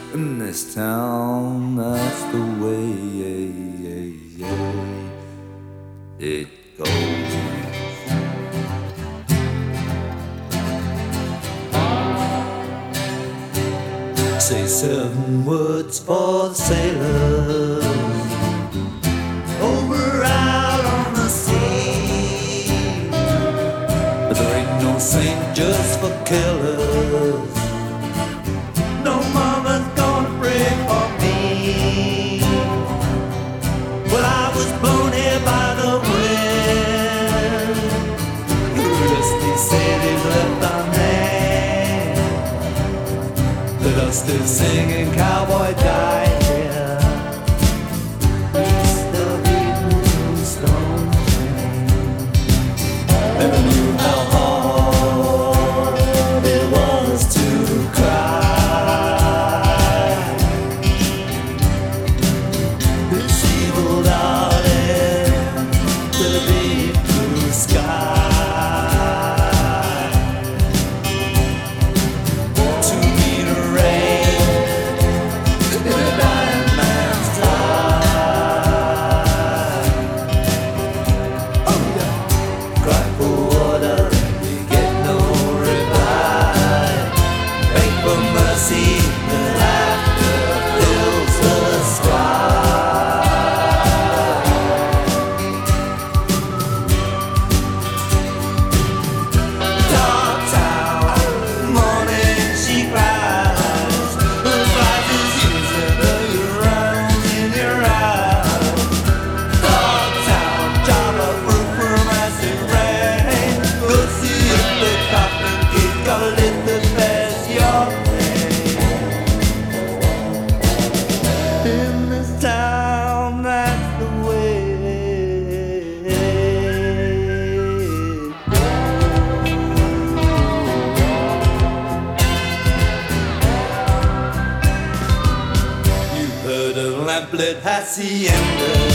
In this town, that's the way it goes. Say 7 words for the sailors over out on the sea. But there ain't no saint just for killers. No mama's gonna pray for me. Well, I was blown here by the wind. The dusty city's left unnamed. The dust is singing cowboy die here. East of Eden Stone Train. Never knew how hard it was to cry. This evil darling to the deep blue sky. To meet a rain in a dying man's life. Oh yeah, cry for water, you get no reply. Beg for mercy, the laughter fills the sky. Dark town, morning she cries. The flies is using the rounds in your eyes. Dark town, job of fruit from acid rain. Go see if the coffin kid got lit the best your in this town, that's the way it goes. You've heard of lamplit haciendas.